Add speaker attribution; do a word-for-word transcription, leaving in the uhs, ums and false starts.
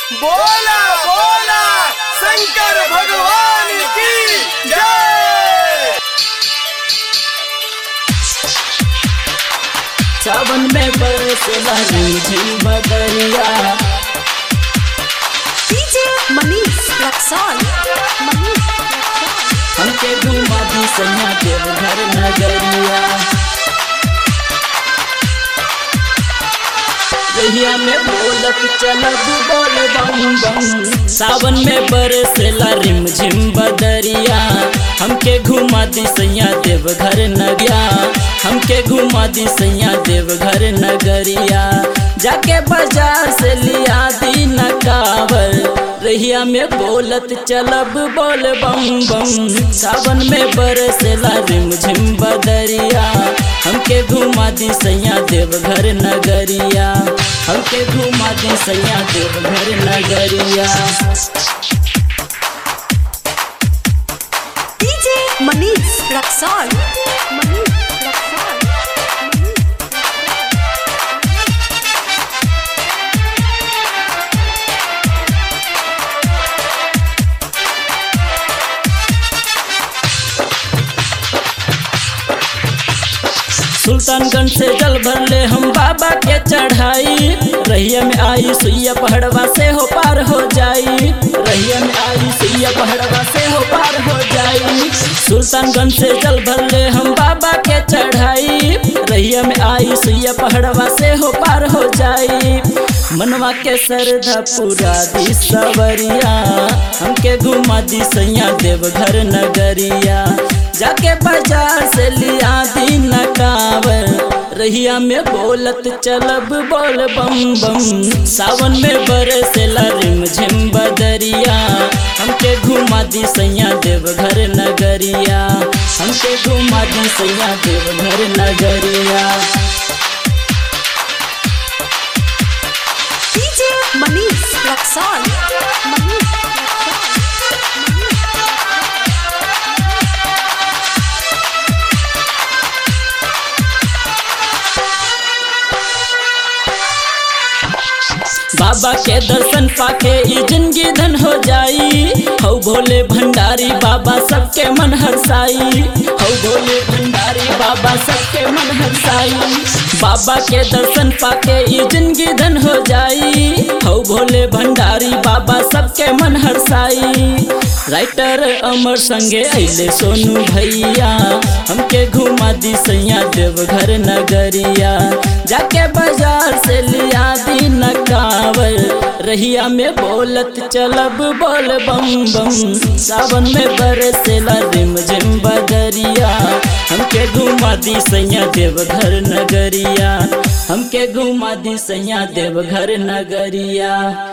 Speaker 1: बोला बोला शंकर भगवान की जय।
Speaker 2: सावन में बरसला रिमझिम बदरिया।
Speaker 3: डीजे मनीष रक्सौल मनीष रक्सौल
Speaker 2: हमके घुमा दी सैया देवघर नगरिया। रहिया में बोलत चलब बोल बम बम। सावन में बरसला रिमझिम बदरिया। हमके घुमा दी सैया देवघर नगरिया। हमके घुमा दी सैया देवघर नगरिया। जाके बाजार से लिया दी नकावर। रहिया में बोलत चलब बोल बम बम। सावन में बरसला रिमझिम बदरिया। हमके घुमा दी सैया देवघर नगरिया। हमके घुमा दी सैया देवघर नगरिया।
Speaker 3: डीजे मनीष रक्सौल मनीष रक्सौल
Speaker 2: सुल्तानगंज से जल भर ले हम बाबा के चढ़ाई। रहिया में आई सुइया पहाड़वा से हो पार हो जाई। रहिया में आई सुइया पहाड़वा से हो पार हो जाई। सुल्तानगंज से जल भर ले हम बाबा के चढ़ाई। रहिया में आई सुइया पहाड़वा से हो पार हो जाई। मनवा के सरधा पूरा दी सवरिया। हमके घुमा दी सैया देवघर नगरिया। जाके बाजार से लिया दी नकावर। रहिया में बोलत चलब बोल बम बम। सावन में बरसला रिमझिम बदरिया। हमके घुमा दी सैया देवघर नगरिया। हमके घुमा दी सैया देवघर नगरिया।
Speaker 3: डीजे मनीष रक्सौल मनीष रक्सौल
Speaker 2: बाबा के दर्शन पाके ई जिंदगी धन हो जाई। हौ भोले भंडारी बाबा सबके मन हरसाई। हौ भोले भंडारी बाबा सबके मन हरसाई। बाबा के दर्शन पाके ई जिंदगी धन हो जाई। हौ भोले भंडारी बाबा सबके मन हरसाई। राइटर अमर संगे अइले सोनू भैया। हमके घुमा दी सैया देवघर नगरिया। जाके बाजार से लिया दी नकावर। रहिया में बोलत चलब बोल बम बम। सावन में बरसला रिमझिम बदरिया। हमके घुमा दी सैया देवघर नगरिया। हमके घुमा दी सैया देवघर नगरिया।